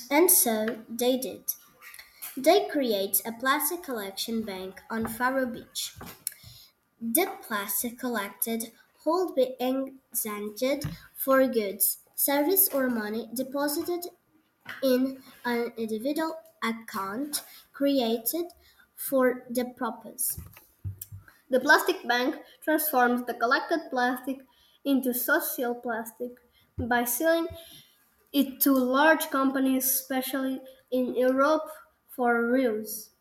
And so they did. They create a plastic collection bank on Faro Beach. The plastic collected hold be exempted for goods, service or money deposited in an individual account created for the purpose. The plastic bank transforms the collected plastic into social plastic by selling it to large companies, especially in Europe, for reuse.